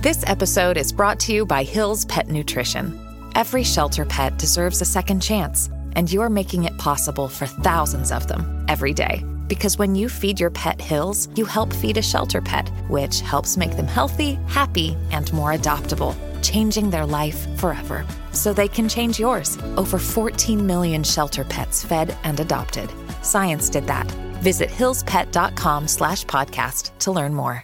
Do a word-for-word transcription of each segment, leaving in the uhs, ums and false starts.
This episode is brought to you by Hill's Pet Nutrition. Every shelter pet deserves a second chance, and you're making it possible for thousands of them every day. Because when you feed your pet Hill's, you help feed a shelter pet, which helps make them healthy, happy, and more adoptable, changing their life forever. So they can change yours. Over fourteen million shelter pets fed and adopted. Science did that. Visit hillspet.com slash podcast to learn more.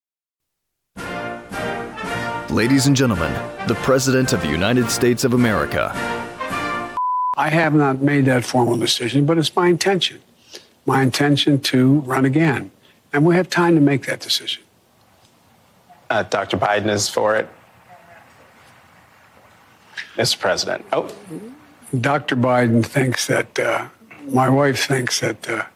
Ladies and gentlemen, the President of the United States of America. I have not made that formal decision, but it's my intention. My intention to run again. And we have time to make that decision. Uh, Doctor Biden is for it. Mister President. Oh. Doctor Biden thinks that, uh, my wife thinks that, uh,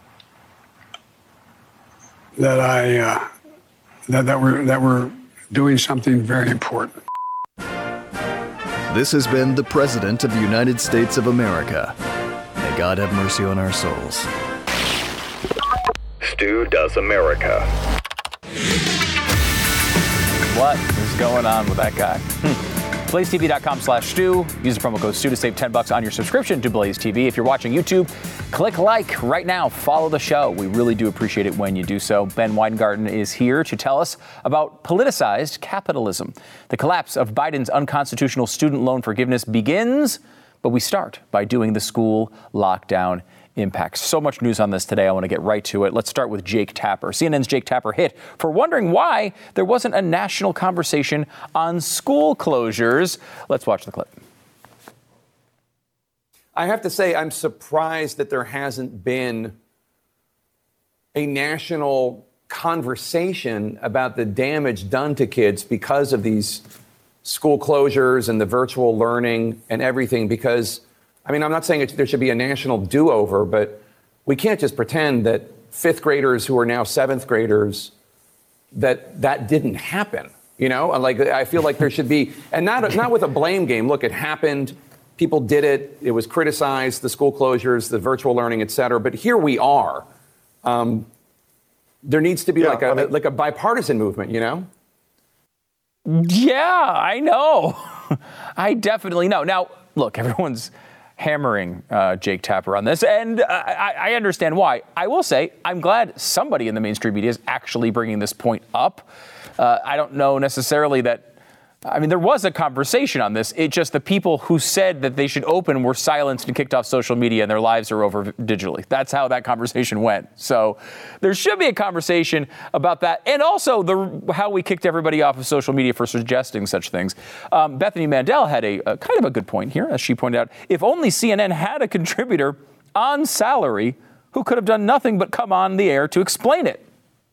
that I, uh, that, that we're, that we're doing something very important. This has been the President of the United States of America. May God have mercy on our souls. Stu Does America. What is going on with that guy? Hmm. BlazeTV.com slash Stu. Use the promo code Stu to save ten bucks on your subscription to Blaze T V. If you're watching YouTube, click like right now. Follow the show. We really do appreciate it when you do so. Ben Weingarten is here to tell us about politicized capitalism. The collapse of Biden's unconstitutional student loan forgiveness begins, but we start by doing the school lockdown impacts. So much news on this today. I want to get right to it. Let's start with Jake Tapper. C N N's Jake Tapper hit for wondering why there wasn't a national conversation on school closures. Let's watch the clip. I have to say, I'm surprised that there hasn't been a national conversation about the damage done to kids because of these school closures and the virtual learning and everything, because I mean, I'm not saying it, there should be a national do-over, but we can't just pretend that fifth graders who are now seventh graders, that that didn't happen. You know, like I feel like there should be, and not not with a blame game. Look, it happened. People did it. It was criticized, the school closures, the virtual learning, et cetera. But here we are. Um, there needs to be yeah, like a I mean, like a bipartisan movement, you know? Yeah, I know. I definitely know. Now, look, everyone's hammering uh, Jake Tapper on this, and uh, I, I understand why. I will say I'm glad somebody in the mainstream media is actually bringing this point up. Uh, I don't know necessarily that, I mean, there was a conversation on this. It just the people who said that they should open were silenced and kicked off social media and their lives are over digitally. That's how that conversation went. So there should be a conversation about that. And also the how we kicked everybody off of social media for suggesting such things. Um, Bethany Mandel had a, a kind of a good point here, as she pointed out. If only C N N had a contributor on salary who could have done nothing but come on the air to explain it.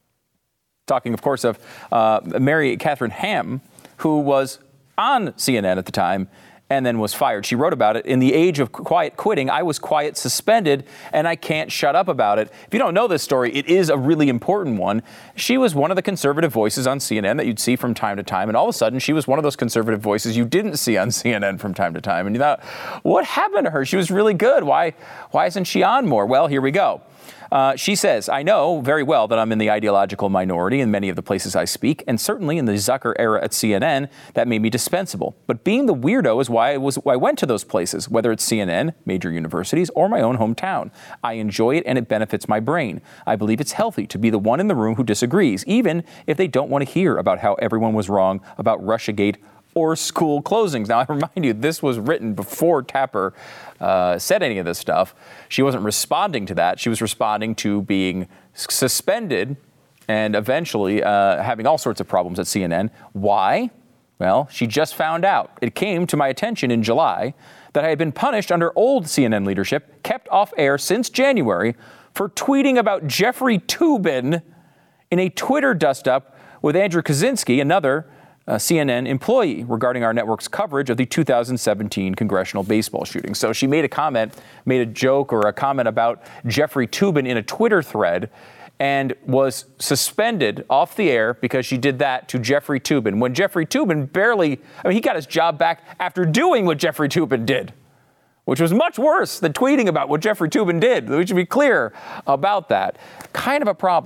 Talking, of course, of uh, Mary Catherine Ham, who was on C N N at the time and then was fired. She wrote about it. In the age of quiet quitting, I was quiet suspended, and I can't shut up about it. If you don't know this story, it is a really important one. She was one of the conservative voices on C N N that you'd see from time to time, and all of a sudden, she was one of those conservative voices you didn't see on C N N from time to time. And you thought, what happened to her? She was really good. Why, why isn't she on more? Well, here we go. Uh, she says, I know very well that I'm in the ideological minority in many of the places I speak, and certainly in the Zucker era at C N N, that made me dispensable. But being the weirdo is why I, was, why I went to those places, whether it's C N N, major universities, or my own hometown. I enjoy it, and it benefits my brain. I believe it's healthy to be the one in the room who disagrees, even if they don't want to hear about how everyone was wrong about Russiagate or school closings. Now, I remind you, this was written before Tapper uh, said any of this stuff. She wasn't responding to that. She was responding to being suspended and eventually uh, having all sorts of problems at C N N. Why? Well, she just found out. It came to my attention in July that I had been punished under old C N N leadership, kept off air since January, for tweeting about Jeffrey Toobin in a Twitter dust-up with Andrew Kaczynski, another Uh, C N N employee, regarding our network's coverage of the two thousand seventeen congressional baseball shooting. So she made a comment, made a joke or a comment about Jeffrey Toobin in a Twitter thread and was suspended off the air because she did that to Jeffrey Toobin. When Jeffrey Toobin barely, I mean, he got his job back after doing what Jeffrey Toobin did, which was much worse than tweeting about what Jeffrey Toobin did. We should be clear about that. Kind of a problem.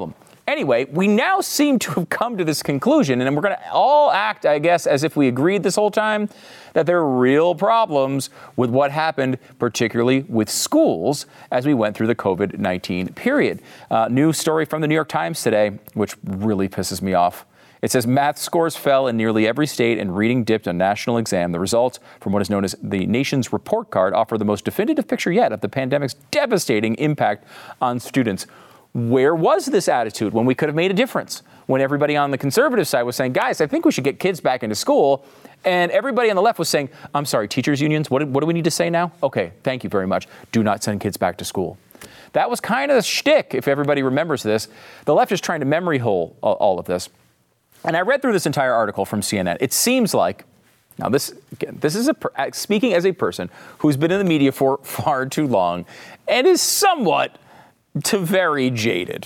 Anyway, we now seem to have come to this conclusion, and we're going to all act, I guess, as if we agreed this whole time, that there are real problems with what happened, particularly with schools, as we went through the COVID nineteen period. Uh, new story from the New York Times today, which really pisses me off. It says math scores fell in nearly every state and reading dipped on national exam. The results from what is known as the nation's report card offer the most definitive picture yet of the pandemic's devastating impact on students. Where was this attitude when we could have made a difference? When everybody on the conservative side was saying, guys, I think we should get kids back into school. And everybody on the left was saying, I'm sorry, teachers unions, what, what do we need to say now? Okay, thank you very much. Do not send kids back to school. That was kind of the shtick, if everybody remembers this. The left is trying to memory hole all of this. And I read through this entire article from C N N. It seems like, now this, again, this is a, speaking as a person who's been in the media for far too long and is somewhat to very jaded.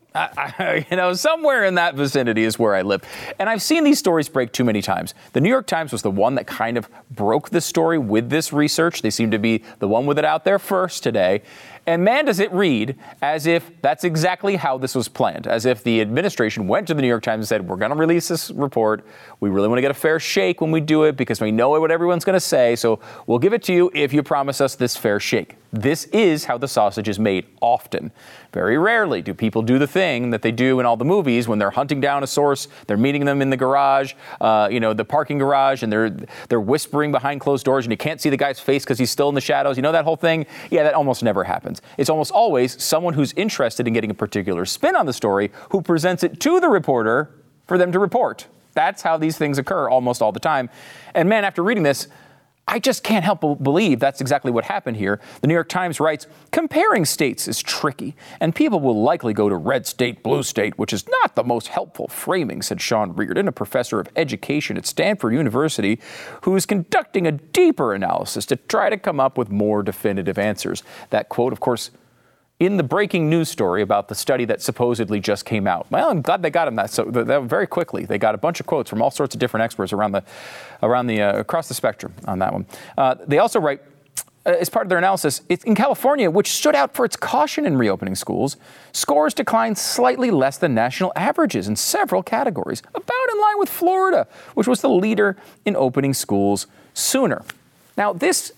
I, I, you know, somewhere in that vicinity is where I live. And I've seen these stories break too many times. The New York Times was the one that kind of broke this story with this research. They seem to be the one with it out there first today. And man, does it read as if that's exactly how this was planned, as if the administration went to the New York Times and said, we're going to release this report. We really want to get a fair shake when we do it because we know what everyone's going to say. So we'll give it to you if you promise us this fair shake. This is how the sausage is made often. Very rarely do people do the thing that they do in all the movies when they're hunting down a source, they're meeting them in the garage, uh, you know, the parking garage, and they're they're whispering behind closed doors and you can't see the guy's face because he's still in the shadows. You know that whole thing? Yeah, that almost never happens. It's almost always someone who's interested in getting a particular spin on the story who presents it to the reporter for them to report. That's how these things occur almost all the time. And man, after reading this, I just can't help but believe that's exactly what happened here. The New York Times writes, comparing states is tricky, and people will likely go to red state, blue state, which is not the most helpful framing, said Sean Reardon, a professor of education at Stanford University, who is conducting a deeper analysis to try to come up with more definitive answers. That quote, of course, in the breaking news story about the study that supposedly just came out. Well, I'm glad they got him that so that very quickly. They got a bunch of quotes from all sorts of different experts around the, around the uh, across the spectrum on that one. Uh, they also write, uh, as part of their analysis, it's in California, which stood out for its caution in reopening schools, scores declined slightly less than national averages in several categories, about in line with Florida, which was the leader in opening schools sooner. Now, this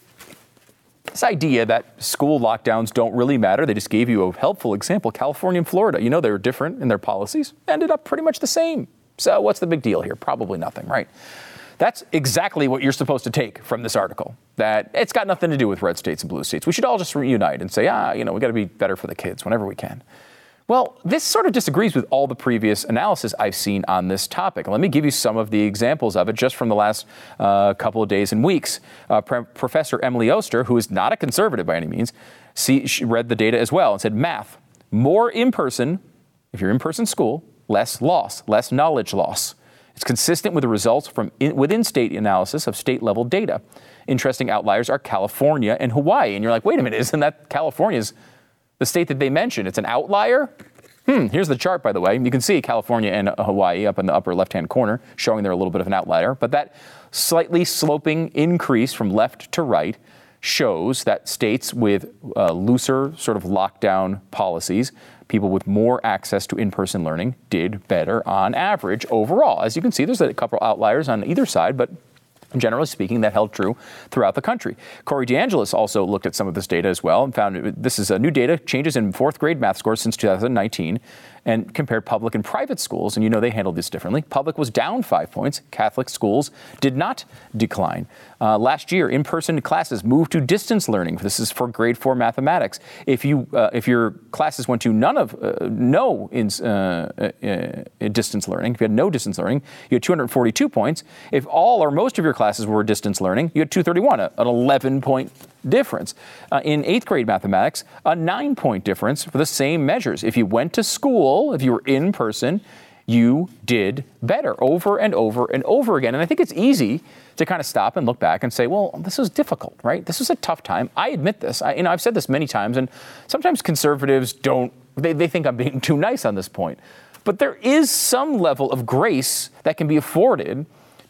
This idea that school lockdowns don't really matter, they just gave you a helpful example. California and Florida, you know, they were different in their policies, ended up pretty much the same. So what's the big deal here? Probably nothing, right? That's exactly what you're supposed to take from this article, that it's got nothing to do with red states and blue states. We should all just reunite and say, ah, you know, we got to be better for the kids whenever we can. Well, this sort of disagrees with all the previous analysis I've seen on this topic. Let me give you some of the examples of it just from the last uh, couple of days and weeks. Uh, Pre- Professor Emily Oster, who is not a conservative by any means, see, she read the data as well and said, math, more in-person, if you're in-person school, less loss, less knowledge loss. It's consistent with the results from in, within state analysis of state-level data. Interesting outliers are California and Hawaii. And you're like, wait a minute, isn't that California's the state that they mentioned? It's an outlier? Hmm, here's the chart, by the way. You can see California and Hawaii up in the upper left-hand corner, showing they're a little bit of an outlier. But that slightly sloping increase from left to right shows that states with uh, looser sort of lockdown policies, people with more access to in-person learning, did better on average overall. As you can see, there's a couple outliers on either side, but generally speaking, that held true throughout the country. Corey DeAngelis also looked at some of this data as well and found this is a new data, changes in fourth grade math scores since two thousand nineteen, and compared public and private schools. And you know they handled this differently. Public was down five points. Catholic schools did not decline. Uh, last year, in-person classes moved to distance learning. This is for grade four mathematics. If you uh, if your classes went to none of uh, no in uh, uh, distance learning, if you had no distance learning, you had two hundred forty-two points. If all or most of your classes were distance learning, you had two thirty-one, an eleven-point difference. Uh, in eighth grade mathematics, a nine-point difference for the same measures. If you went to school, if you were in person, you did better over and over and over again. And I think it's easy to kind of stop and look back and say, well, this was difficult, right? This was a tough time. I admit this. I, you know, I've said this many times, and sometimes conservatives don't, they, they think I'm being too nice on this point. But there is some level of grace that can be afforded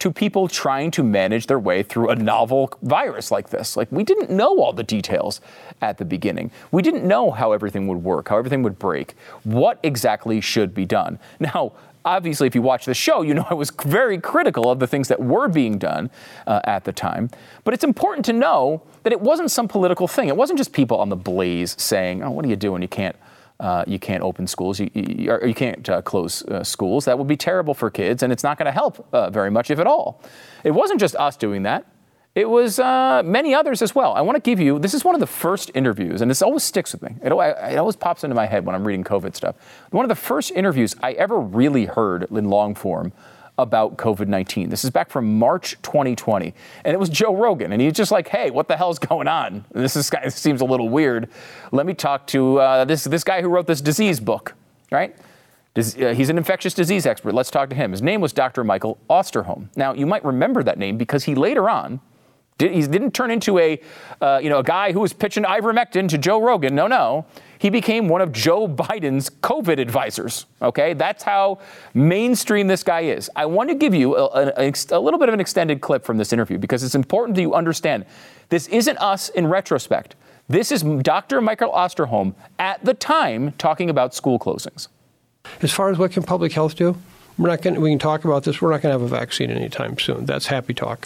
to people trying to manage their way through a novel virus like this. Like, we didn't know all the details at the beginning. We didn't know how everything would work, how everything would break, what exactly should be done. Now, obviously, if you watch the show, you know I was very critical of the things that were being done uh, at the time. But it's important to know that it wasn't some political thing. It wasn't just people on the Blaze saying, oh, what are you doing? You can't uh, you can't open schools. You, you, or you can't uh, close uh, schools. That would be terrible for kids, and it's not going to help uh, very much, if at all. It wasn't just us doing that. It was uh, many others as well. I want to give you, this is one of the first interviews, and this always sticks with me. It, it always pops into my head when I'm reading COVID stuff. One of the first interviews I ever really heard in long form about COVID nineteen. This is back from March twenty twenty. And it was Joe Rogan. And he's just like, hey, what the hell's going on? And this, is, this seems a little weird. Let me talk to uh, this, this guy who wrote this disease book, right? He's an infectious disease expert. Let's talk to him. His name was Doctor Michael Osterholm. Now, you might remember that name because he later on, did, he didn't turn into a, uh, you know, a guy who was pitching ivermectin to Joe Rogan. No, no. He became one of Joe Biden's COVID advisors, okay? That's how mainstream this guy is. I want to give you a, a, a little bit of an extended clip from this interview because it's important that you understand this isn't us in retrospect. This is Doctor Michael Osterholm at the time talking about school closings. As far as what can public health do, we're not going. We can talk about this. We're not going to have a vaccine anytime soon. That's happy talk.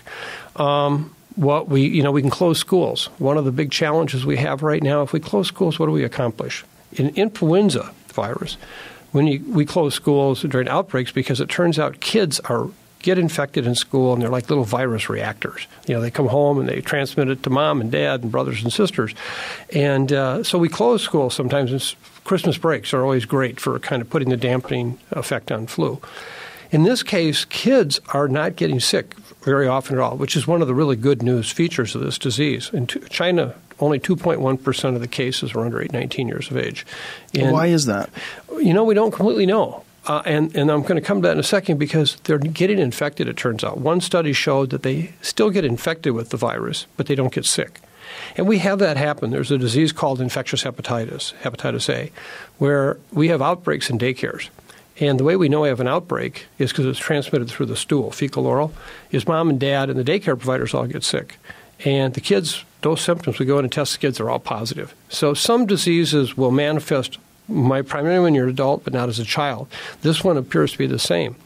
Um, what we, you know, we can close schools. One of the big challenges we have right now, if we close schools, what do we accomplish? In influenza virus, when you, we close schools during outbreaks, because it turns out kids are get infected in school and they're like little virus reactors. You know, they come home and they transmit it to mom and dad and brothers and sisters. And uh, so we close schools sometimes. And Christmas breaks are always great for kind of putting the dampening effect on flu. In this case, kids are not getting sick very often at all, which is one of the really good news features of this disease. In China, only two point one percent of the cases are under eight, nineteen years of age. And, why is that? You know, we don't completely know. Uh, and, and I'm going to come to that in a second because they're getting infected, it turns out. One study showed that they still get infected with the virus, but they don't get sick. And we have that happen. There's a disease called infectious hepatitis, hepatitis A, where we have outbreaks in daycares. And the way we know we have an outbreak is because it's transmitted through the stool, fecal oral, is mom and dad and the daycare providers all get sick. And the kids, those symptoms, we go in and test the kids, they're all positive. So some diseases will manifest primarily when you're an adult, but not as a child. This one appears to be the same.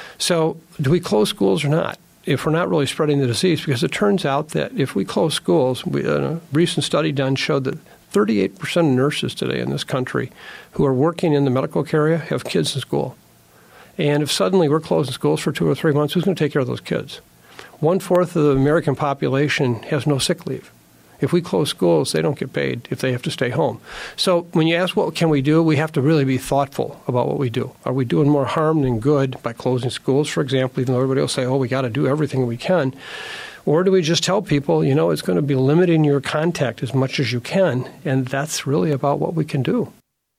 So do we close schools or not? If we're not really spreading the disease, because it turns out that if we close schools, we, a recent study done showed that thirty-eight percent of nurses today in this country who are working in the medical care area have kids in school. And if suddenly we're closing schools for two or three months, who's going to take care of those kids? One-fourth of the American population has no sick leave. If we close schools, they don't get paid if they have to stay home. So when you ask what can we do, we have to really be thoughtful about what we do. Are we doing more harm than good by closing schools, for example, even though everybody will say, oh, we got to do everything we can? Or do we just tell people, you know, it's going to be limiting your contact as much as you can, and that's really about what we can do.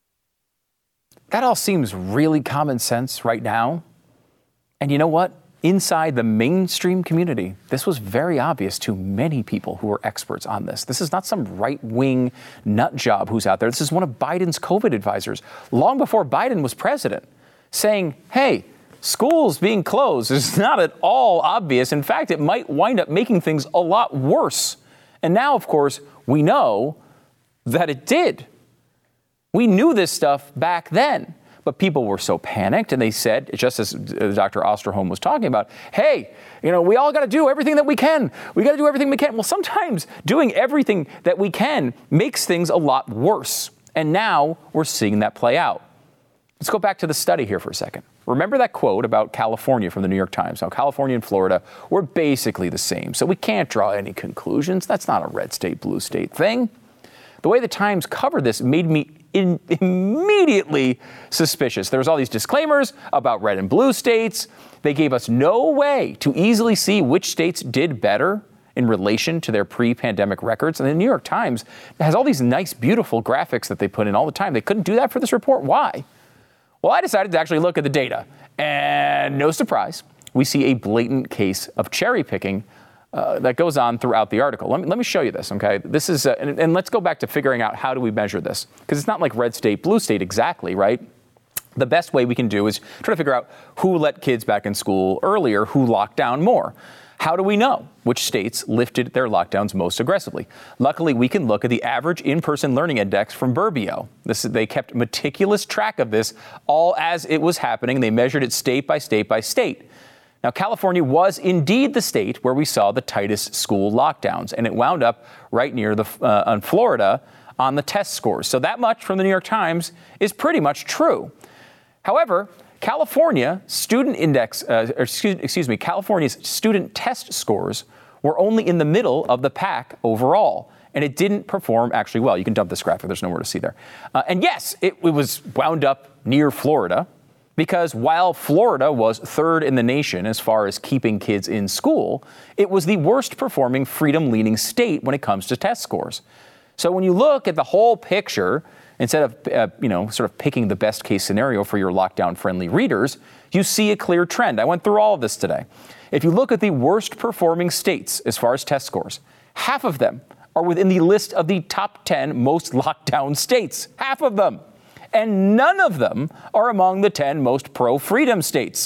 That all seems really common sense right now. And you know what? Inside the mainstream community, this was very obvious to many people who are experts on this. This is not some right-wing nut job who's out there. This is one of Biden's COVID advisors, long before Biden was president, saying, hey, schools being closed is not at all obvious. In fact, it might wind up making things a lot worse. And now, of course, we know that it did. We knew this stuff back then. But people were so panicked, and they said, just as Doctor Osterholm was talking about, hey, you know, we all got to do everything that we can. We got to do everything we can. Well, sometimes doing everything that we can makes things a lot worse. And now we're seeing that play out. Let's go back to the study here for a second. Remember that quote about California from the New York Times? Now, California and Florida were basically the same, so we can't draw any conclusions. That's not a red state, blue state thing. The way the Times covered this made me in, immediately suspicious. There was all these disclaimers about red and blue states. They gave us no way to easily see which states did better in relation to their pre-pandemic records. And the New York Times has all these nice, beautiful graphics that they put in all the time. They couldn't do that for this report. Why? Well, I decided to actually look at the data. And no surprise, we see a blatant case of cherry picking Uh, that goes on throughout the article. Let me, let me show you this, okay? This is, uh, and, and let's go back to figuring out how do we measure this, because it's not like red state, blue state exactly, right? the best way we can do is try to figure out who let kids back in school earlier, who locked down more. How do we know which states lifted their lockdowns most aggressively? Luckily, we can look at the average in-person learning index from Burbio. This, they kept meticulous track of this all as it was happening. They measured it state by state by state. Now, California was indeed the state where we saw the tightest school lockdowns, and it wound up right near the uh, on Florida on the test scores. So that much from the New York Times is pretty much true. However, California student index, uh, or excuse, excuse me, California's student test scores were only in the middle of the pack overall, and it didn't perform actually well. You can dump this graphic. There's nowhere to see there. Uh, and yes, it, it was wound up near Florida, because while Florida was third in the nation as far as keeping kids in school, it was the worst performing freedom-leaning state when it comes to test scores. So when you look at the whole picture, instead of, uh, you know, sort of picking the best case scenario for your lockdown-friendly readers, you see a clear trend. I went through all of this today. If you look at the worst performing states as far as test scores, half of them are within the list of the top ten most locked down states. Half of them. And none of them are among the ten most pro-freedom states.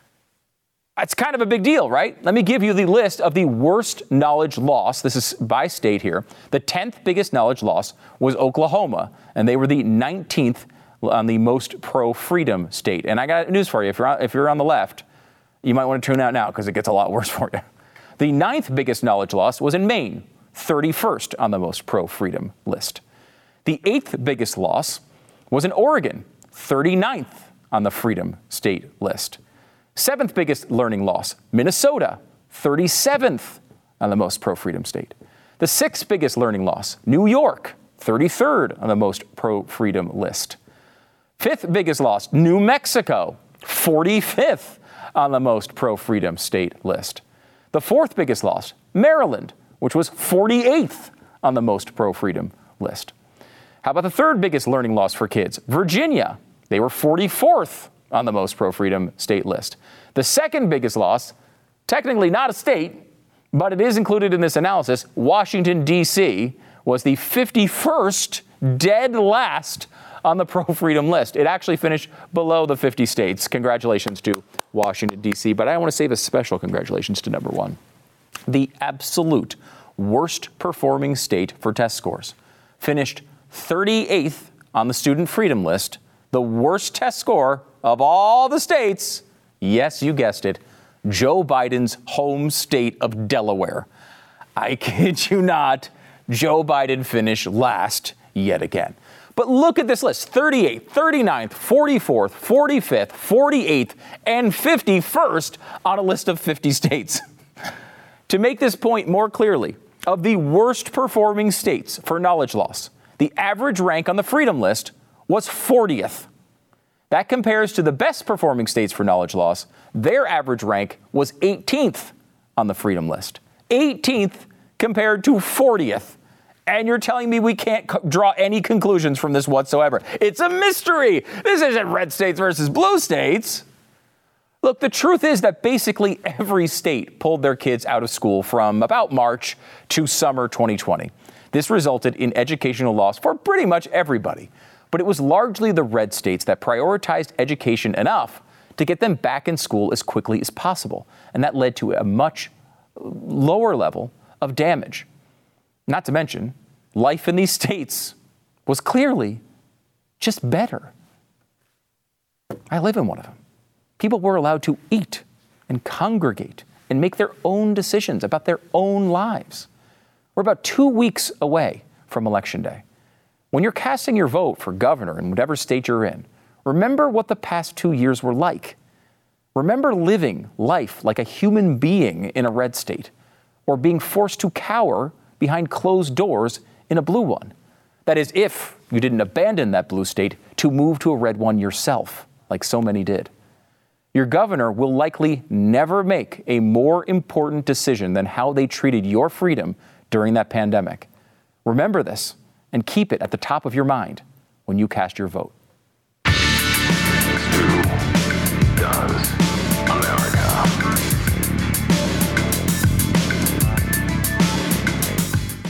That's kind of a big deal, right? Let me give you the list of the worst knowledge loss. This is by state here. The tenth biggest knowledge loss was Oklahoma, and they were the nineteenth on the most pro-freedom state. And I got news for you. If you're on, if you're on the left, you might want to tune out now because it gets a lot worse for you. The ninth biggest knowledge loss was in Maine, thirty-first on the most pro-freedom list. The eighth biggest loss was in Oregon, thirty-ninth on the freedom state list. Seventh biggest learning loss, Minnesota, thirty-seventh on the most pro-freedom state. The sixth biggest learning loss, New York, thirty-third on the most pro-freedom list. Fifth biggest loss, New Mexico, forty-fifth on the most pro-freedom state list. The fourth biggest loss, Maryland, which was forty-eighth on the most pro-freedom list. How about the third biggest learning loss for kids? Virginia. They were forty-fourth on the most pro-freedom state list. The second biggest loss, technically not a state, but it is included in this analysis, Washington, D C, was the fifty-first, dead last on the pro-freedom list. It actually finished below the fifty states. Congratulations to Washington, D C, but I want to save a special congratulations to number one. The absolute worst performing state for test scores finished thirty-eighth on the student freedom list, the worst test score of all the states. Yes, you guessed it, Joe Biden's home state of Delaware. I kid you not, Joe Biden finished last yet again. But look at this list, thirty-eighth, thirty-ninth, forty-fourth, forty-fifth, forty-eighth, and fifty-first on a list of fifty states. To make this point more clearly, of the worst performing states for knowledge loss, the average rank on the freedom list was fortieth. That compares to the best performing states for knowledge loss. Their average rank was eighteenth on the freedom list. eighteenth compared to fortieth. And you're telling me we can't co- draw any conclusions from this whatsoever. It's a mystery. This isn't red states versus blue states. Look, the truth is that basically every state pulled their kids out of school from about March to summer twenty twenty. This resulted in educational loss for pretty much everybody. But it was largely the red states that prioritized education enough to get them back in school as quickly as possible. And that led to a much lower level of damage. Not to mention, life in these states was clearly just better. I live in one of them. People were allowed to eat and congregate and make their own decisions about their own lives. We're about two weeks away from Election Day. When you're casting your vote for governor in whatever state you're in, remember what the past two years were like. Remember living life like a human being in a red state, or being forced to cower behind closed doors in a blue one. That is, if you didn't abandon that blue state to move to a red one yourself, like so many did. Your governor will likely never make a more important decision than how they treated your freedom during that pandemic. Remember this and keep it at the top of your mind when you cast your vote. Who does America?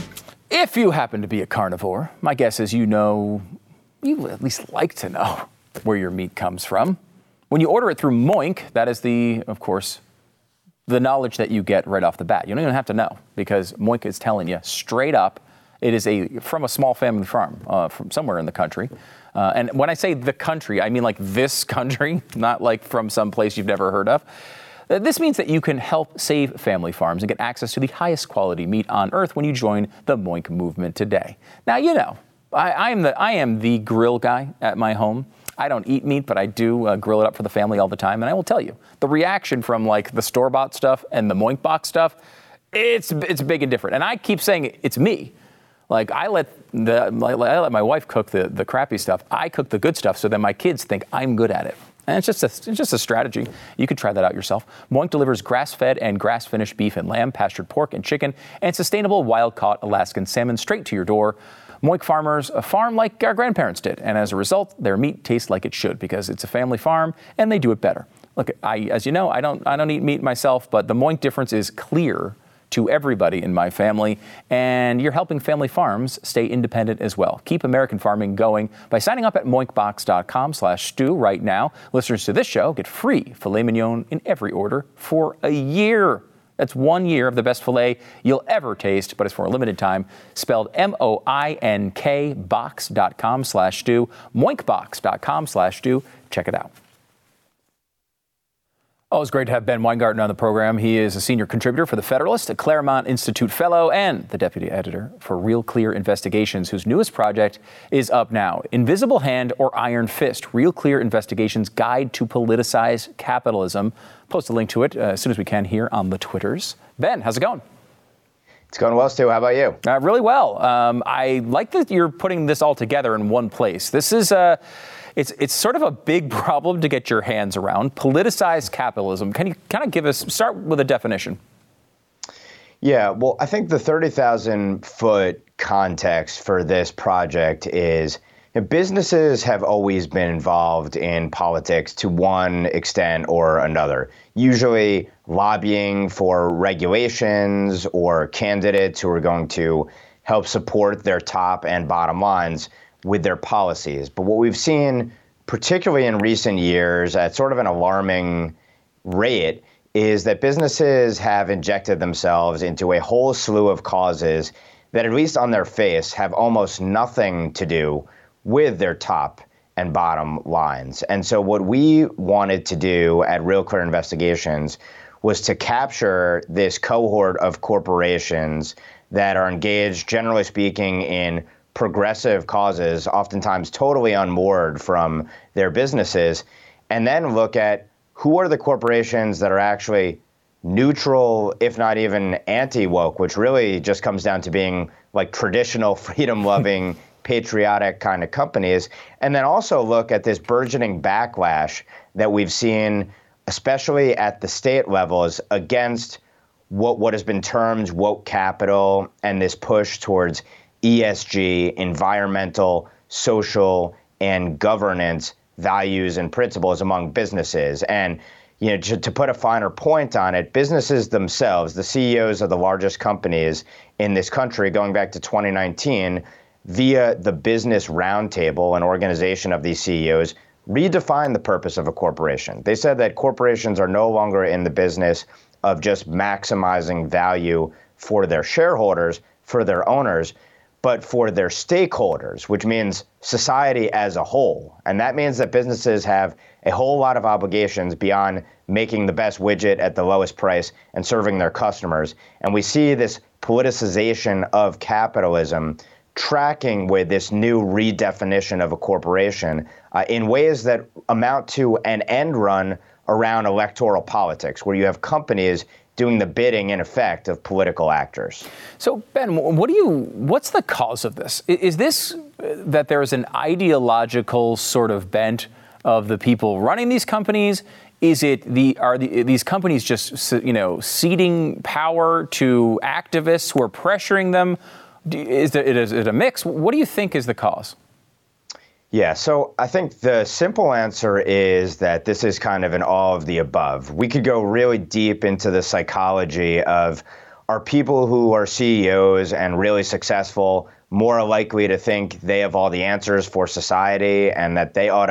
If you happen to be a carnivore, my guess is you know, you at least like to know, where your meat comes from. When you order it through Moink, that is the, of course, the knowledge that you get right off the bat. You don't even have to know, because Moink is telling you straight up, it is a from a small family farm uh, from somewhere in the country. Uh, and when I say the country, I mean like this country, not like from some place you've never heard of. Uh, this means that you can help save family farms and get access to the highest quality meat on earth when you join the Moink movement today. Now, you know, I, I am the I am the grill guy at my home. I don't eat meat, but I do uh, grill it up for the family all the time. And I will tell you, the reaction from like the store-bought stuff and the Moink box stuff, it's it's big and different. And I keep saying it's me. Like I let the I let my wife cook the, the crappy stuff. I cook the good stuff, so then my kids think I'm good at it. And it's just a, it's just a strategy. You could try that out yourself. Moink delivers grass-fed and grass-finished beef and lamb, pastured pork and chicken, and sustainable wild-caught Alaskan salmon straight to your door. Moink farmers farm like our grandparents did, and as a result, their meat tastes like it should, because it's a family farm and they do it better. Look, I, as you know, I don't I don't eat meat myself, but the Moink difference is clear to everybody in my family, and you're helping family farms stay independent as well. Keep American farming going by signing up at moinkbox.com slash stew right now. Listeners to this show get free filet mignon in every order for a year. That's one year of the best filet you'll ever taste, but it's for a limited time. Spelled M O I N K box.com slash stew, moinkbox.com slash stew. Check it out. Oh, it's great to have Ben Weingarten on the program. He is a senior contributor for The Federalist, a Claremont Institute fellow, and the deputy editor for Real Clear Investigations, whose newest project is up now. Invisible Hand or Iron Fist, Real Clear Investigations Guide to Politicize Capitalism. Post a link to it uh, as soon as we can here on the Twitters. Ben, how's it going? It's going well, Stu. How about you? Uh, really well. Um, I like that you're putting this all together in one place. This is a... Uh, It's it's sort of a big problem to get your hands around. Politicized capitalism. Can you kind of give us, start with a definition? Yeah, well, I think the thirty thousand foot context for this project is you know, businesses have always been involved in politics to one extent or another, usually lobbying for regulations or candidates who are going to help support their top and bottom lines with their policies. But what we've seen, particularly in recent years, at sort of an alarming rate, is that businesses have injected themselves into a whole slew of causes that, at least on their face, have almost nothing to do with their top and bottom lines. And so what we wanted to do at Real Clear Investigations was to capture this cohort of corporations that are engaged, generally speaking, in progressive causes, oftentimes totally unmoored from their businesses, and then look at who are the corporations that are actually neutral, if not even anti-woke, which really just comes down to being like traditional freedom-loving, patriotic kind of companies, and then also look at this burgeoning backlash that we've seen, especially at the state levels, against what, what has been termed woke capital and this push towards E S G, environmental, social, and governance values and principles among businesses. And you know, to, to put a finer point on it, businesses themselves, the C E Os of the largest companies in this country, going back to twenty nineteen, via the Business Roundtable, an organization of these C E Os, redefined the purpose of a corporation. They said that corporations are no longer in the business of just maximizing value for their shareholders, for their owners, but for their stakeholders, which means society as a whole. And that means that businesses have a whole lot of obligations beyond making the best widget at the lowest price and serving their customers. And we see this politicization of capitalism tracking with this new redefinition of a corporation uh, in ways that amount to an end run around electoral politics, where you have companies doing the bidding, in effect, of political actors. So, Ben, what do you? What's the cause of this? Is this that there is an ideological sort of bent of the people running these companies? Is it the are the, these companies just you know ceding power to activists who are pressuring them? Is it is it a mix? What do you think is the cause? Yeah, so I think the simple answer is that this is kind of an all of the above. We could go really deep into the psychology of, are people who are C E Os and really successful more likely to think they have all the answers for society and that they ought to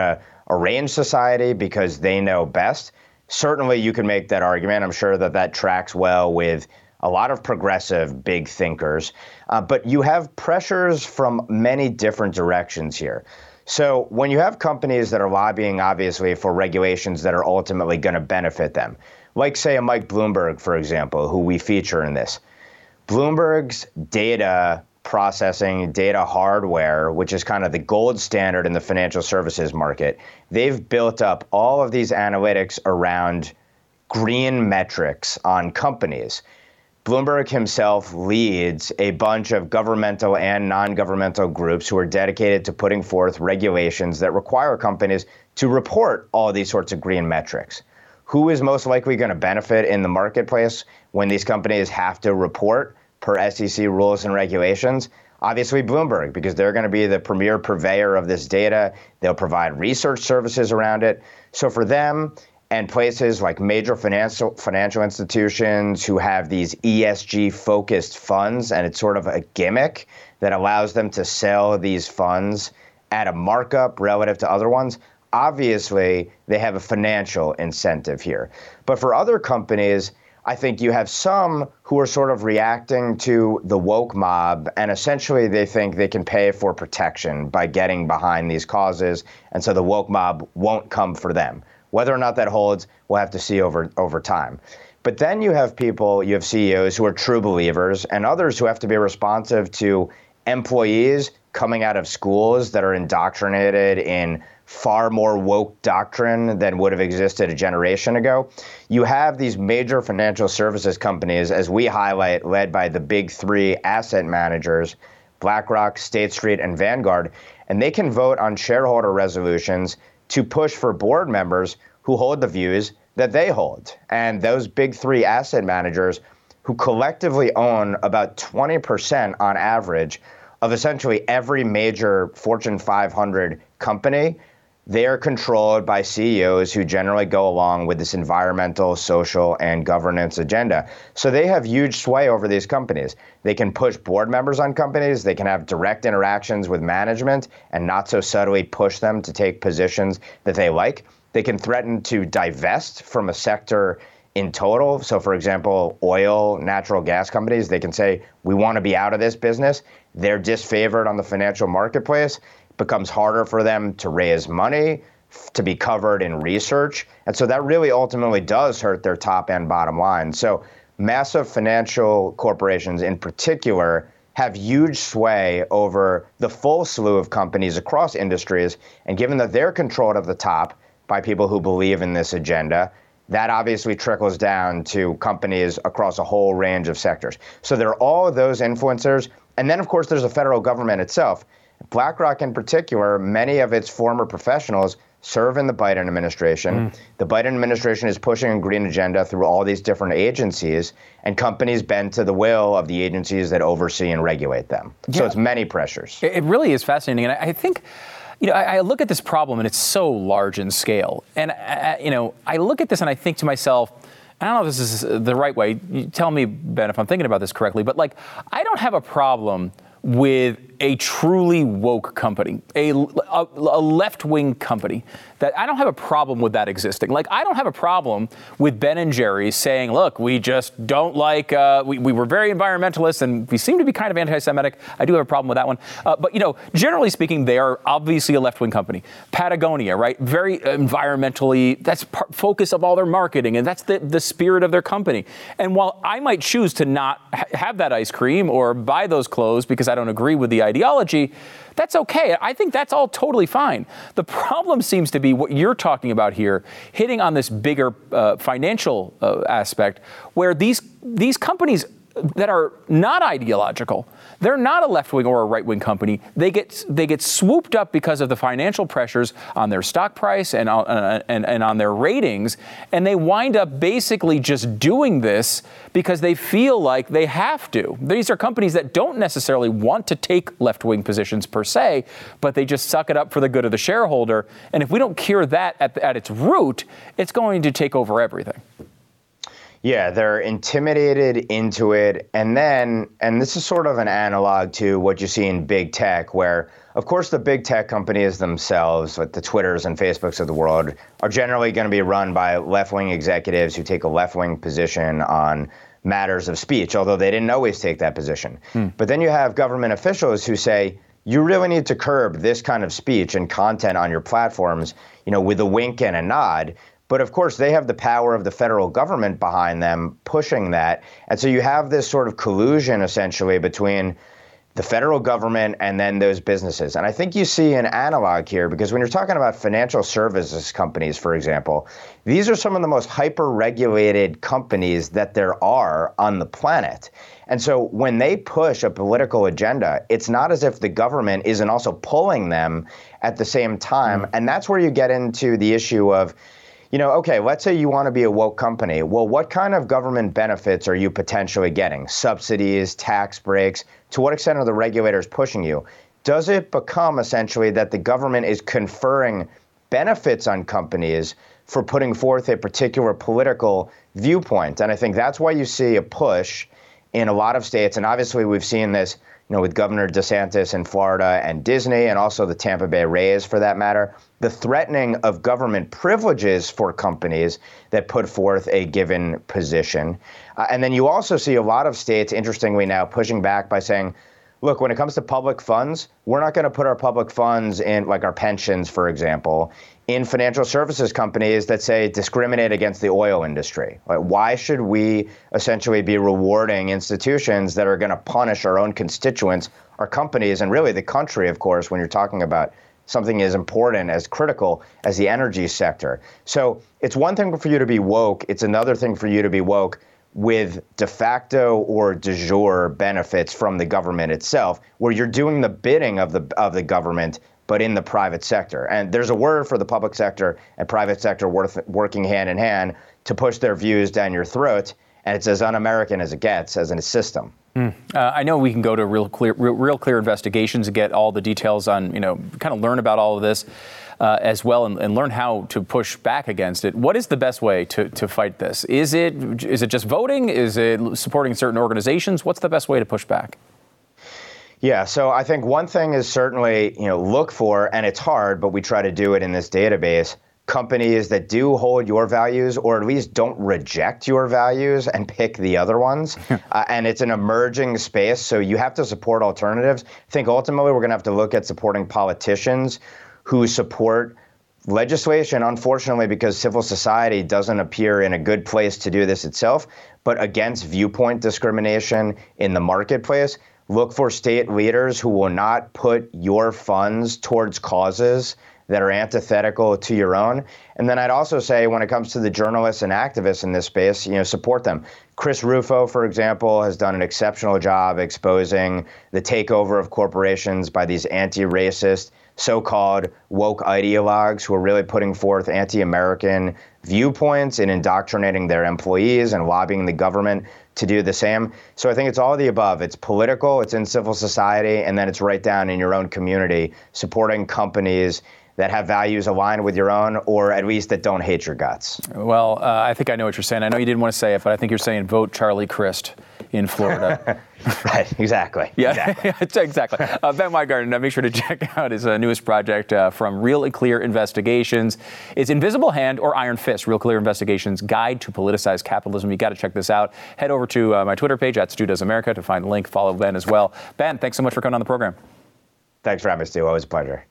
arrange society because they know best. Certainly you can make that argument. I'm sure that that tracks well with a lot of progressive big thinkers. Uh, but you have pressures from many different directions here. So when you have companies that are lobbying, obviously, for regulations that are ultimately going to benefit them, like, say, a Mike Bloomberg, for example, who we feature in this, Bloomberg's data processing, data hardware, which is kind of the gold standard in the financial services market, they've built up all of these analytics around green metrics on companies. Bloomberg himself leads a bunch of governmental and non-governmental groups who are dedicated to putting forth regulations that require companies to report all these sorts of green metrics. Who is most likely going to benefit in the marketplace when these companies have to report per S E C rules and regulations? Obviously Bloomberg, because they're going to be the premier purveyor of this data. They'll provide research services around it. So for them, and places like major financial financial institutions who have these E S G-focused funds, and it's sort of a gimmick that allows them to sell these funds at a markup relative to other ones, obviously they have a financial incentive here. But for other companies, I think you have some who are sort of reacting to the woke mob, and essentially they think they can pay for protection by getting behind these causes, and so the woke mob won't come for them. Whether or not that holds, we'll have to see over over time. But then you have people, you have C E Os who are true believers, and others who have to be responsive to employees coming out of schools that are indoctrinated in far more woke doctrine than would have existed a generation ago. You have these major financial services companies, as we highlight, led by the big three asset managers, BlackRock, State Street, and Vanguard, and they can vote on shareholder resolutions to push for board members who hold the views that they hold. And those big three asset managers, who collectively own about twenty percent on average of essentially every major Fortune five hundred company, they are controlled by C E Os who generally go along with this environmental, social, and governance agenda. So they have huge sway over these companies. They can push board members on companies. They can have direct interactions with management and not so subtly push them to take positions that they like. They can threaten to divest from a sector in total. So, for example, oil, natural gas companies, they can say, we want to be out of this business. They're disfavored on the financial marketplace. Becomes harder for them to raise money, to be covered in research. And so that really ultimately does hurt their top and bottom line. So massive financial corporations in particular have huge sway over the full slew of companies across industries. And given that they're controlled at the top by people who believe in this agenda, that obviously trickles down to companies across a whole range of sectors. So there are all of those influencers. And then, of course, there's the federal government itself. BlackRock in particular, many of its former professionals serve in the Biden administration. Mm. The Biden administration is pushing a green agenda through all these different agencies, and companies bend to the will of the agencies that oversee and regulate them. Yeah. So it's many pressures. It really is fascinating. And I think, you know, I, I look at this problem and it's so large in scale. And, I, you know, I look at this and I think to myself, I don't know if this is the right way. You tell me, Ben, if I'm thinking about this correctly, but like, I don't have a problem with a truly woke company, a, a, a left-wing company, that I don't have a problem with that existing. Like, I don't have a problem with Ben and Jerry's saying, look, we just don't like, uh, we, we were very environmentalist and we seem to be kind of anti-Semitic. I do have a problem with that one. Uh, but, you know, generally speaking, they are obviously a left-wing company. Patagonia, right? Very environmentally, that's part, focus of all their marketing, and that's the, the spirit of their company. And while I might choose to not ha- have that ice cream or buy those clothes because I don't agree with the ideology, that's okay. I think that's all totally fine. The problem seems to be what you're talking about here, hitting on this bigger uh, financial uh, aspect, where these these companies that are not ideological, they're not a left-wing or a right-wing company. They get they get swooped up because of the financial pressures on their stock price and on, uh, and, and on their ratings, and they wind up basically just doing this because they feel like they have to. These are companies that don't necessarily want to take left-wing positions per se, but they just suck it up for the good of the shareholder. And if we don't cure that at, at its root, it's going to take over everything. Yeah, they're intimidated into it. And then, and this is sort of an analog to what you see in big tech, where, of course, the big tech companies themselves, like the Twitters and Facebooks of the world, are generally going to be run by left-wing executives who take a left-wing position on matters of speech, although they didn't always take that position. Hmm. But then you have government officials who say, you really need to curb this kind of speech and content on your platforms, you know, with a wink and a nod. But of course, they have the power of the federal government behind them pushing that. And so you have this sort of collusion, essentially, between the federal government and then those businesses. And I think you see an analog here, because when you're talking about financial services companies, for example, these are some of the most hyper-regulated companies that there are on the planet. And so when they push a political agenda, it's not as if the government isn't also pulling them at the same time. Mm. And that's where you get into the issue of, you know, okay, let's say you want to be a woke company. Well, what kind of government benefits are you potentially getting? Subsidies, tax breaks? To what extent are the regulators pushing you? Does it become essentially that the government is conferring benefits on companies for putting forth a particular political viewpoint? And I think that's why you see a push in a lot of states. And obviously we've seen this, you know, with Governor DeSantis in Florida and Disney, and also the Tampa Bay Rays, for that matter, the threatening of government privileges for companies that put forth a given position. Uh, and then you also see a lot of states, interestingly now, pushing back by saying, look, when it comes to public funds, we're not going to put our public funds in, like our pensions, for example, in financial services companies that say discriminate against the oil industry. Like, why should we essentially be rewarding institutions that are going to punish our own constituents, our companies, and really the country, of course, when you're talking about something as important, as critical as the energy sector? So it's one thing for you to be woke. It's another thing for you to be woke with de facto or de jure benefits from the government itself, where you're doing the bidding of the of the government, but in the private sector. And there's a word for the public sector and private sector worth, working hand in hand to push their views down your throat. And it's as un-American as it gets as a system. Mm. Uh, I know we can go to real clear, real, real clear investigations and get all the details on, you know, kind of learn about all of this uh, as well, and, and learn how to push back against it. What is the best way to, to fight this? Is it is it just voting? Is it supporting certain organizations? What's the best way to push back? Yeah, so I think one thing is certainly, you know, look for, and it's hard, but we try to do it in this database, companies that do hold your values, or at least don't reject your values and pick the other ones. uh, and it's an emerging space, so you have to support alternatives. I think ultimately we're going to have to look at supporting politicians who support legislation, unfortunately, because civil society doesn't appear in a good place to do this itself, but against viewpoint discrimination in the marketplace. Look for state leaders who will not put your funds towards causes that are antithetical to your own. And then I'd also say, when it comes to the journalists and activists in this space, you know, support them. Chris Rufo, for example, has done an exceptional job exposing the takeover of corporations by these anti-racist, so-called woke ideologues who are really putting forth anti-American viewpoints and indoctrinating their employees and lobbying the government to do the same. So I think it's all of the above. It's political, it's in civil society, and then it's right down in your own community, supporting companies that have values aligned with your own, or at least that don't hate your guts. Well, uh, I think I know what you're saying. I know you didn't want to say it, but I think you're saying vote Charlie Crist in Florida. Right, exactly. Yeah, exactly. exactly. Uh, Ben Weingarten, uh, make sure to check out his uh, newest project uh, from Real Clear Investigations. It's Invisible Hand or Iron Fist, Real Clear Investigations Guide to Politicized Capitalism. You got to check this out. Head over to uh, my Twitter page, at Stu Does America, to find the link. Follow Ben as well. Ben, thanks so much for coming on the program. Thanks for having me, Stu. Always a pleasure.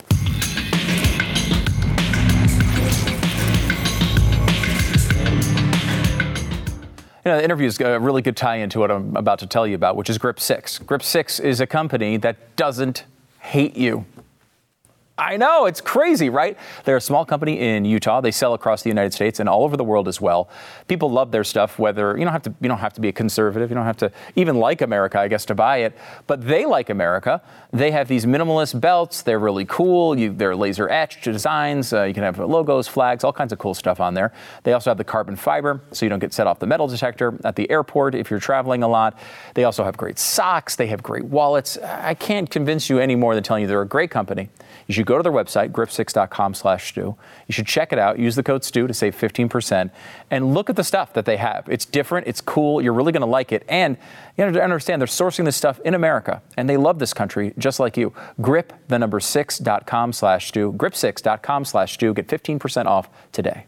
You know, the interview is a really good tie-in to what I'm about to tell you about, which is Grip six. Grip six is a company that doesn't hate you. I know, it's crazy, right? They're a small company in Utah. They sell across the United States and all over the world as well. People love their stuff, whether you don't have to you don't have to be a conservative, you don't have to even like America, I guess, to buy it. But they like America. They have these minimalist belts. They're really cool. You, they're laser etched designs. Uh, you can have logos, flags, all kinds of cool stuff on there. They also have the carbon fiber, so you don't get set off the metal detector at the airport if you're traveling a lot. They also have great socks. They have great wallets. I can't convince you any more than telling you they're a great company. You should go go to their website, grip six dot com slash Stu. You should check it out. Use the code Stu to save fifteen percent. And look at the stuff that they have. It's different. It's cool. You're really going to like it. And you have to understand they're sourcing this stuff in America. And they love this country just like you. Grip, the number six dot com slash Stu. grip six dot com slash Stu. Get fifteen percent off today.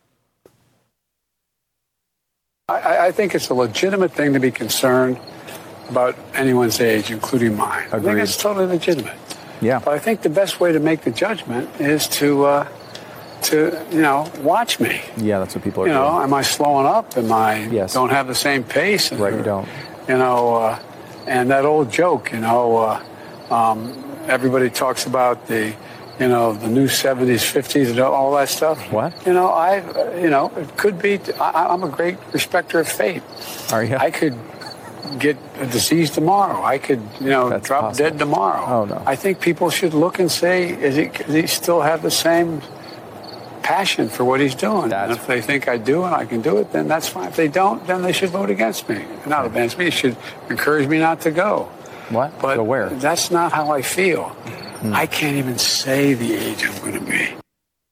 I, I think it's a legitimate thing to be concerned about anyone's age, including mine. Agreed. I think it's totally legitimate. Yeah. But I think the best way to make the judgment is to, uh, to you know, watch me. Yeah, that's what people are you doing. know, am I slowing up? Am I Yes. don't have the same pace? Right, you don't. You know, uh, and that old joke, you know, uh, um, everybody talks about the, you know, the new seventies, fifties, and all that stuff. What? You know, I, uh, you know, it could be. I, I'm a great respecter of fate. Are you? I could get a disease tomorrow. I could, you know, That's drop possible. dead tomorrow. Oh, no. I think people should look and say, is he, does he still have the same passion for what he's doing? That's and if they think I do and I can do it, then that's fine. If they don't, then they should vote against me. Not against me. They should encourage me not to go. What? But Go where? that's not how I feel. Hmm. I can't even say the age I'm going to be.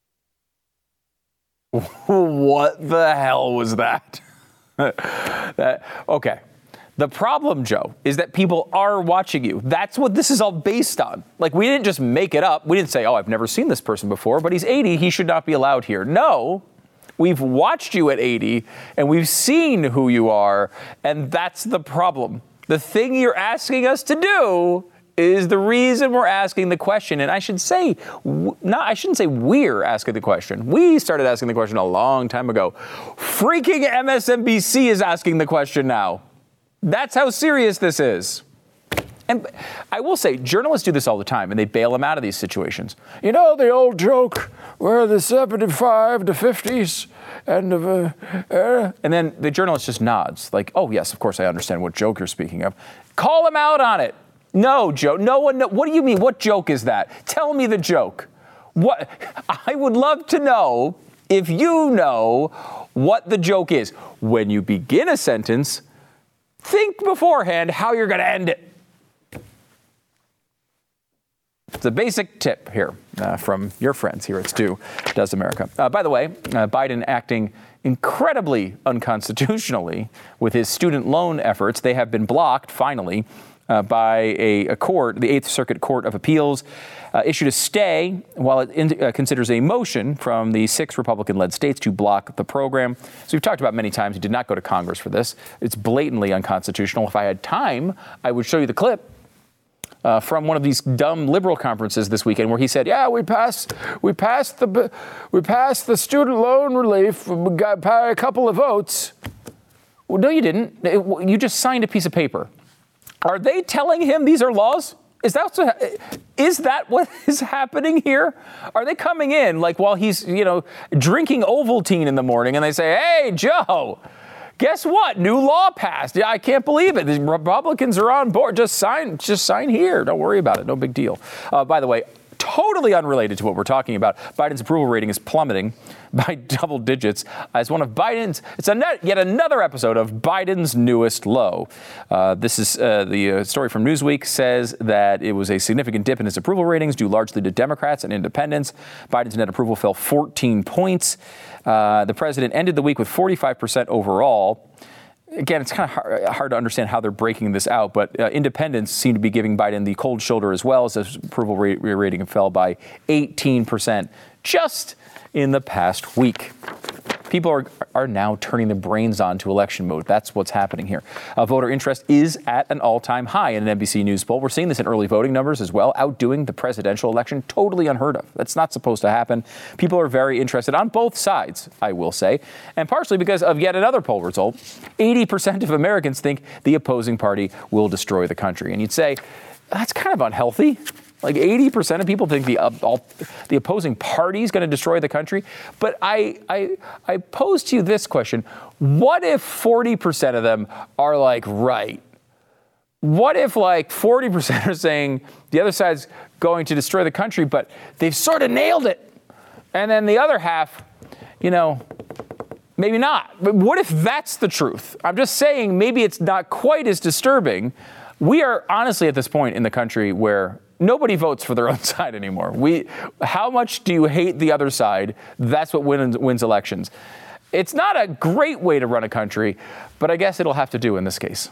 What the hell was that? that okay. The problem, Joe, is that people are watching you. That's what this is all based on. Like, we didn't just make it up. We didn't say, oh, I've never seen this person before, but he's eighty. He should not be allowed here. No, we've watched you at eighty, and we've seen who you are, and that's the problem. The thing you're asking us to do is the reason we're asking the question. And I should say, not, I shouldn't say we're asking the question. We started asking the question a long time ago. Freaking M S N B C is asking the question now. That's how serious this is. And I will say, journalists do this all the time, and they bail them out of these situations. You know, the old joke where the seventy-five to fifties and uh, uh, and then the journalist just nods, like, oh, yes, of course I understand what joke you're speaking of. Call them out on it. No, Joe, no one, no, what do you mean? What joke is that? Tell me the joke. What? I would love to know if you know what the joke is. When you begin a sentence, think beforehand how you're going to end it. It's a basic tip here uh, from your friends here at Stu Does America. Uh, by the way, uh, Biden acting incredibly unconstitutionally with his student loan efforts. They have been blocked, finally, uh, by a, a court, the Eighth Circuit Court of Appeals, uh, issued a stay while it in, uh, considers a motion from the six Republican-led states to block the program. So we've talked about many times, he did not go to Congress for this. It's blatantly unconstitutional. If I had time, I would show you the clip Uh, from one of these dumb liberal conferences this weekend, where he said, "Yeah, we passed, we passed the, we passed the student loan relief. We got a couple of votes." Well, no, you didn't. It, you just signed a piece of paper. Are they telling him these are laws? Is that what, is that what is happening here? Are they coming in like while he's, you know, drinking Ovaltine in the morning, and they say, "Hey, Joe, guess what? New law passed. Yeah, I can't believe it. The Republicans are on board. Just sign, just sign here. Don't worry about it. No big deal." Uh, by the way, totally unrelated to what we're talking about, Biden's approval rating is plummeting by double digits as one of Biden's, it's a net, yet another episode of Biden's newest low. Uh, this is uh, the uh, story from Newsweek says that it was a significant dip in his approval ratings due largely to Democrats and independents. Biden's net approval fell fourteen points. Uh, the president ended the week with forty-five percent overall. Again, it's kind of hard, hard to understand how they're breaking this out, but uh, independents seem to be giving Biden the cold shoulder as well, as his approval rate, rating fell by eighteen percent just in the past week. People are are now turning their brains on to election mode. That's what's happening here. Uh, voter interest is at an all-time high in an N B C News poll. We're seeing this in early voting numbers as well, outdoing the presidential election. Totally unheard of. That's not supposed to happen. People are very interested on both sides, I will say, and partially because of yet another poll result. eighty percent of Americans think the opposing party will destroy the country. And you'd say, that's kind of unhealthy. Like eighty percent of people think the uh, all, the opposing party is going to destroy the country. But I, I I pose to you this question. What if forty percent of them are like, right? What if like forty percent are saying the other side's going to destroy the country, but they've sort of nailed it? And then the other half, you know, maybe not. But what if that's the truth? I'm just saying maybe it's not quite as disturbing. We are honestly at this point in the country where nobody votes for their own side anymore. We, how much do you hate the other side? That's what wins, wins elections. It's not a great way to run a country, but I guess it'll have to do in this case.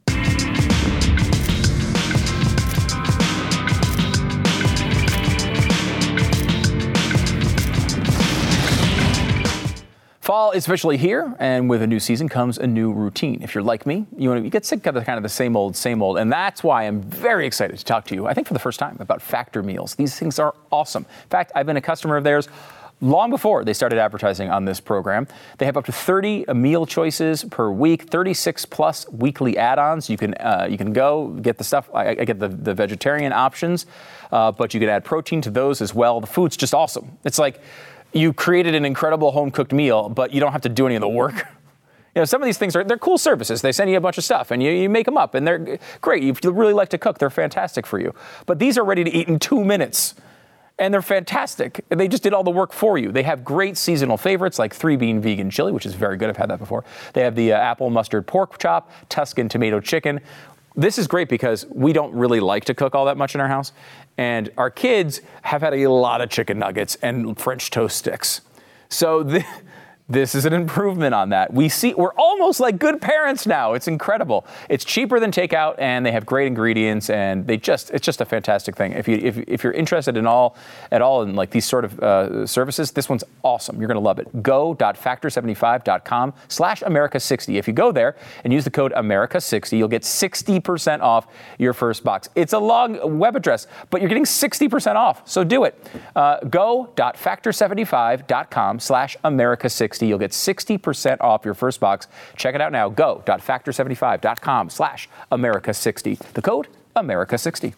Fall is officially here, and with a new season comes a new routine. If you're like me, you, want to, you get sick of the kind of the same old, same old, and that's why I'm very excited to talk to you, I think for the first time, about Factor meals. These things are awesome. In fact, I've been a customer of theirs long before they started advertising on this program. They have up to thirty meal choices per week, thirty-six plus weekly add-ons. You can uh, you can go get the stuff. I, I get the, the vegetarian options, uh, but you can add protein to those as well. The food's just awesome. It's like you created an incredible home-cooked meal, but you don't have to do any of the work. You know, some of these things are, they're cool services. They send you a bunch of stuff, and you, you make them up, and they're great. If you really like to cook, they're fantastic for you. But these are ready to eat in two minutes, and they're fantastic. They just did all the work for you. They have great seasonal favorites like three-bean vegan chili, which is very good. I've had that before. They have the uh, apple mustard pork chop, Tuscan tomato chicken. This is great because we don't really like to cook all that much in our house. And our kids have had a lot of chicken nuggets and French toast sticks. So th- this is an improvement on that. We see, we're almost like good parents now. It's incredible. It's cheaper than takeout, and they have great ingredients, and they just, it's just a fantastic thing. If you, if, if you're interested in all, at all in like these sort of uh, services, this one's awesome. You're going to love it. go dot factor seventy-five dot com slash America sixty. If you go there and use the code America sixty, you'll get sixty percent off your first box. It's a long web address, but you're getting sixty percent off. So do it. Uh, go dot factor seventy-five dot com slash America sixty. You'll get sixty percent off your first box. Check it out now. go dot factor seventy-five dot com slash America sixty. The code America sixty.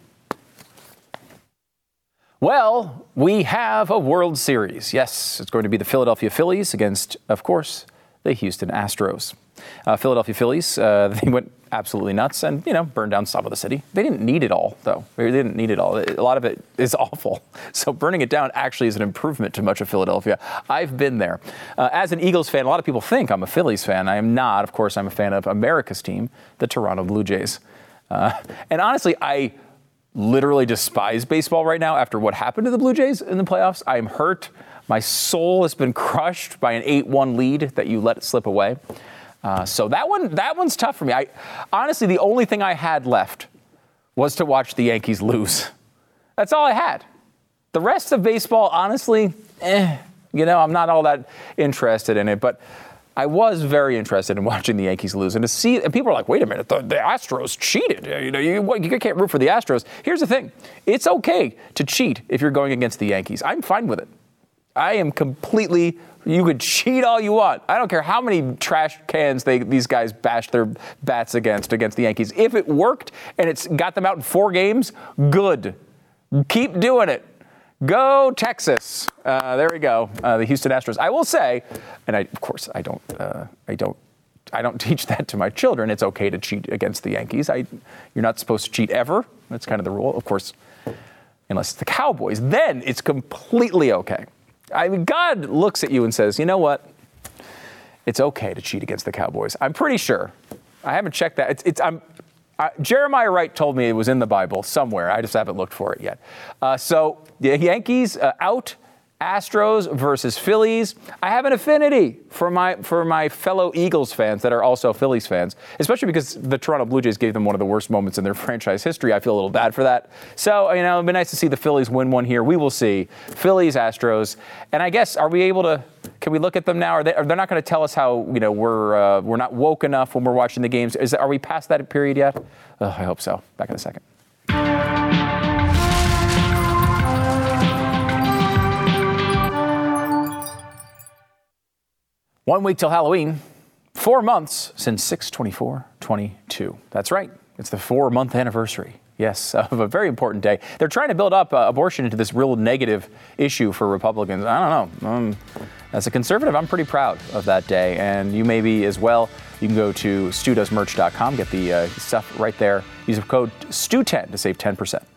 Well, we have a World Series. Yes, it's going to be the Philadelphia Phillies against, of course, the Houston Astros. Uh, Philadelphia Phillies, uh, they went absolutely nuts and, you know, burned down some of the city. They didn't need it all, though. They didn't need it all. A lot of it is awful. So burning it down actually is an improvement to much of Philadelphia. I've been there. Uh, as an Eagles fan, a lot of people think I'm a Phillies fan. I am not. Of course, I'm a fan of America's team, the Toronto Blue Jays. Uh, and honestly, I literally despise baseball right now after what happened to the Blue Jays in the playoffs. I am hurt. My soul has been crushed by an eight one lead that you let it slip away. Uh, so that one, that one's tough for me. I honestly, the only thing I had left was to watch the Yankees lose. That's all I had. The rest of baseball, honestly, eh, you know, I'm not all that interested in it. But I was very interested in watching the Yankees lose, and to see. And people are like, "Wait a minute, the, the Astros cheated. You know, you, you can't root for the Astros." Here's the thing: it's okay to cheat if you're going against the Yankees. I'm fine with it. I am completely. You could cheat all you want. I don't care how many trash cans they these guys bashed their bats against against the Yankees. If it worked and it's got them out in four games, good. Keep doing it. Go Texas. Uh, there we go. Uh, the Houston Astros. I will say, and I, of course I don't. Uh, I don't. I don't teach that to my children. It's okay to cheat against the Yankees. I, you're not supposed to cheat ever. That's kind of the rule, of course, unless it's the Cowboys. Then it's completely okay. I mean, God looks at you and says, you know what? It's okay to cheat against the Cowboys. I'm pretty sure. I haven't checked that. It's, it's I'm, uh, Jeremiah Wright told me it was in the Bible somewhere. I just haven't looked for it yet. Uh, so the Yankees uh, out. Astros versus Phillies. I have an affinity for my for my fellow Eagles fans that are also Phillies fans, especially because the Toronto Blue Jays gave them one of the worst moments in their franchise history. I feel a little bad for that. So, you know, it'd be nice to see the Phillies win one here. We will see. Phillies, Astros. And I guess, are we able to, can we look at them now? Are they, are they not going to tell us how, you know, we're uh, we're not woke enough when we're watching the games? Is Are we past that period yet? Oh, I hope so. Back in a second. One week till Halloween, four months since six twenty-four twenty-two. That's right. It's the four-month anniversary, yes, of a very important day. They're trying to build up uh, abortion into this real negative issue for Republicans. I don't know. Um, as a conservative, I'm pretty proud of that day, and you may be as well. You can go to stu does merch dot com, get the uh, stuff right there. Use the code stu ten to save ten percent.